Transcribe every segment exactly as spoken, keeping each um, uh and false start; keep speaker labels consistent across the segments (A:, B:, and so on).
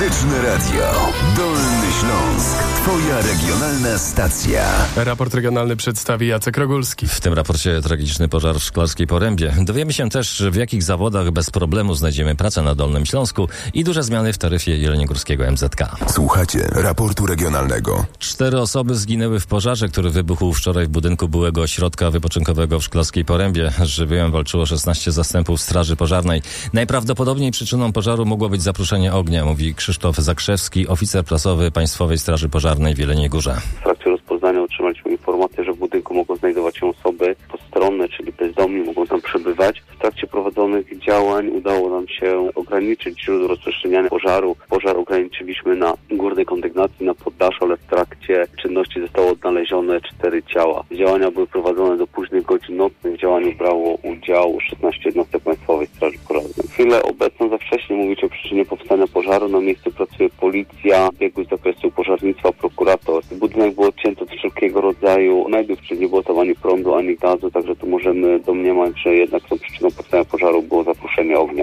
A: Muzyczne Radio. Dolny Śląsk. Twoja regionalna stacja.
B: Raport regionalny przedstawi Jacek Rogulski.
C: W tym raporcie tragiczny pożar w Szklarskiej Porębie. Dowiemy się też, w jakich zawodach bez problemu znajdziemy pracę na Dolnym Śląsku i duże zmiany w taryfie jeleniogórskiego M Z K.
A: Słuchacie raportu regionalnego.
C: Cztery osoby zginęły w pożarze, który wybuchł wczoraj w budynku byłego ośrodka wypoczynkowego w Szklarskiej Porębie. Z żywiołem walczyło szesnaście zastępów straży pożarnej. Najprawdopodobniej przyczyną pożaru mogło być zaprószenie ognia, mówi Krzysztof Zakrzewski, oficer prasowy Państwowej Straży Pożarnej w Jeleniej Górze.
D: W trakcie rozpoznania otrzymaliśmy informację, że w budynku mogą znajdować się osoby postronne, czyli bezdomni, mogą tam przebywać. W trakcie prowadzonych działań udało nam się ograniczyć źródło rozprzestrzeniania pożaru. Pożar ograniczyliśmy na górnej kondygnacji, na poddaszu, ale w trakcie czynności zostało odnalezione cztery ciała. Działania były prowadzone do późnych godzin nocnych. W działaniu brało udział szesnaście jednostek Państwowej Straży Pożarnej. W chwilę obecną za wcześnie mówić o przyczynie powstania pożaru. Na miejscu pracuje policja, biegły z zakresu pożarnictwa, prokurator. Budynek był odcięty od wszelkiego rodzaju najdówczy, nie było tam ani prądu, ani gazu, także tu możemy domniemać, że jednak tą przyczyną powstania pożaru było zaprószenie ognia.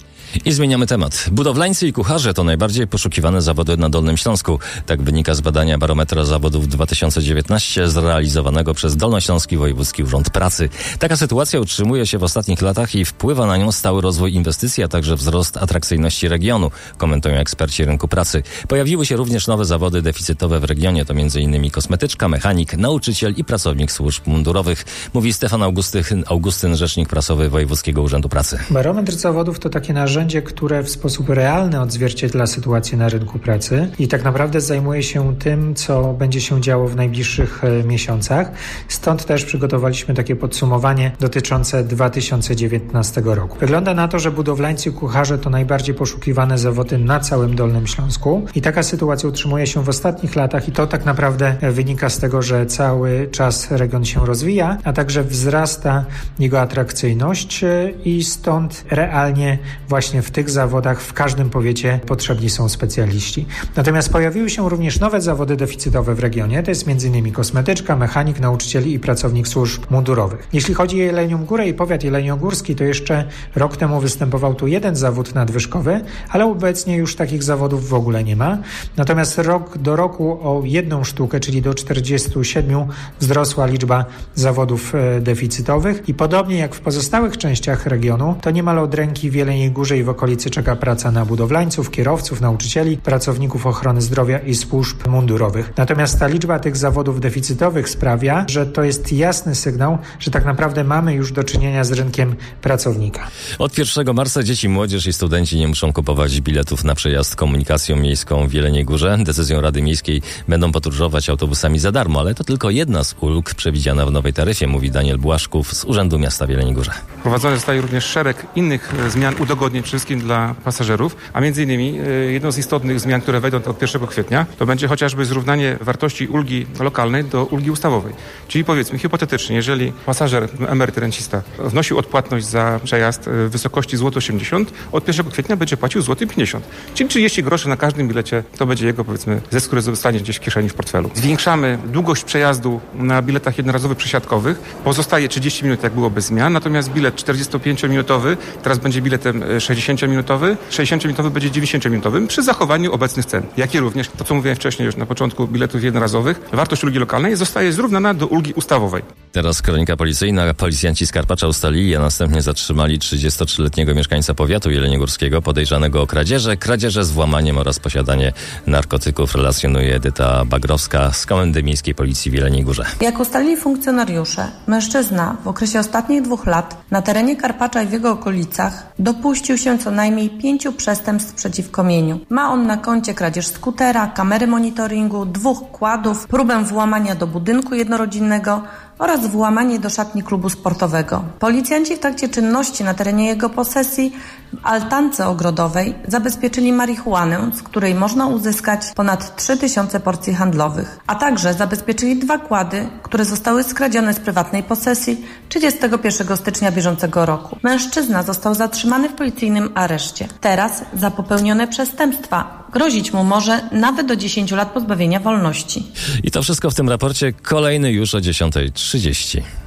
C: I zmieniamy temat. Budowlańcy i kucharze to najbardziej poszukiwane zawody na Dolnym Śląsku. Tak wynika z badania Barometra Zawodów dwa tysiące dziewiętnaście zrealizowanego przez Dolnośląski Wojewódzki Urząd Pracy. Taka sytuacja utrzymuje się w ostatnich latach i wpływa na nią stały rozwój inwestycji, a także wzrost atrakcyjności regionu, komentują eksperci rynku pracy. Pojawiły się również nowe zawody deficytowe w regionie, to m.in. kosmetyczka, mechanik, nauczyciel i pracownik służb mundurowych, mówi Stefan Augustyn, Augustyn, rzecznik prasowy Wojewódzkiego Urzędu Pracy.
E: Barometr zawodów to takie narzędzie, które w sposób realny odzwierciedla sytuację na rynku pracy i tak naprawdę zajmuje się tym, co będzie się działo w najbliższych miesiącach. Stąd też przygotowaliśmy takie podsumowanie dotyczące dwa tysiące dziewiętnastego roku. Wygląda na to, że budowlańcy i kucharze to najbardziej poszukiwane zawody na całym Dolnym Śląsku i taka sytuacja utrzymuje się w ostatnich latach i to tak naprawdę wynika z tego, że cały czas region się rozwija, a także wzrasta jego atrakcyjność i stąd realnie właśnie w tych zawodach w każdym powiecie potrzebni są specjaliści. Natomiast pojawiły się również nowe zawody deficytowe w regionie. To jest m.in. kosmetyczka, mechanik, nauczyciel i pracownik służb mundurowych. Jeśli chodzi o Jelenią Górę i powiat jeleniogórski, to jeszcze rok temu występował tu jeden zawód nadwyżkowy, ale obecnie już takich zawodów w ogóle nie ma. Natomiast rok do roku o jedną sztukę, czyli do czterdziestu siedmiu wzrosła liczba zawodów deficytowych i podobnie jak w pozostałych częściach regionu, to niemal od ręki w Jeleniej Górze i w okolicy czeka praca na budowlańców, kierowców, nauczycieli, pracowników ochrony zdrowia i służb mundurowych. Natomiast ta liczba tych zawodów deficytowych sprawia, że to jest jasny sygnał, że tak naprawdę mamy już do czynienia z rynkiem pracownika.
C: Od pierwszego marca dzieci, młodzież i studenci nie muszą kupować biletów na przejazd komunikacją miejską w Jeleniej Górze. Decyzją Rady Miejskiej będą podróżować autobusami za darmo, ale to tylko jedna z ulg przewidziana w nowej taryfie, mówi Daniel Błaszków z Urzędu Miasta w Jeleniej Górze.
F: Prowadzony zostaje również szereg innych zmian udogodnień przede wszystkim dla pasażerów, a między innymi jedną z istotnych zmian, które wejdą od pierwszego kwietnia, to będzie chociażby zrównanie wartości ulgi lokalnej do ulgi ustawowej. Czyli powiedzmy hipotetycznie, jeżeli pasażer, emeryt, rencista wnosił odpłatność za przejazd w wysokości złoty osiemdziesiąt, od pierwszego kwietnia będzie płacił złoty pięćdziesiąt. Czyli trzydzieści groszy na każdym bilecie to będzie jego, powiedzmy, zysk, który zostanie gdzieś w kieszeni, w portfelu. Zwiększamy długość przejazdu na biletach jednorazowych przesiadkowych. Pozostaje trzydzieści minut, jak było bez zmian, natomiast bilet czterdziestopięciominutowy teraz będzie biletem sześćdziesięciominutowy, sześćdziesięciominutowy będzie dziewięćdziesięciominutowym przy zachowaniu obecnych cen. Jak i również, to co mówiłem wcześniej już na początku, biletów jednorazowych, wartość ulgi lokalnej zostaje zrównana do ulgi ustawowej.
C: Teraz kronika policyjna. Policjanci z Karpacza ustalili, a następnie zatrzymali trzydziestotrzyletniego mieszkańca powiatu jeleniogórskiego podejrzanego o kradzieże, kradzieże z włamaniem oraz posiadanie narkotyków, relacjonuje Edyta Bagrowska z Komendy Miejskiej Policji w Jeleniej Górze.
G: Jak ustalili funkcjonariusze, mężczyzna w okresie ostatnich dwóch lat na terenie Karpacza i w jego okolicach dopuścił się co najmniej pięciu przestępstw przeciwko mieniu. Ma on na koncie kradzież skutera, kamery monitoringu, dwóch kładów, próbę włamania do budynku jednorodzinnego oraz włamanie do szatni klubu sportowego. Policjanci w trakcie czynności na terenie jego posesji w altance ogrodowej zabezpieczyli marihuanę, z której można uzyskać ponad trzy tysiące porcji handlowych, a także zabezpieczyli dwa kłady, które zostały skradzione z prywatnej posesji trzydziestego pierwszego stycznia bieżącego roku. Mężczyzna został zatrzymany w policyjnym areszcie. Teraz za popełnione przestępstwa grozić mu może nawet do dziesięciu lat pozbawienia wolności.
C: I to wszystko w tym raporcie, kolejny już o dziesiątej trzydzieści.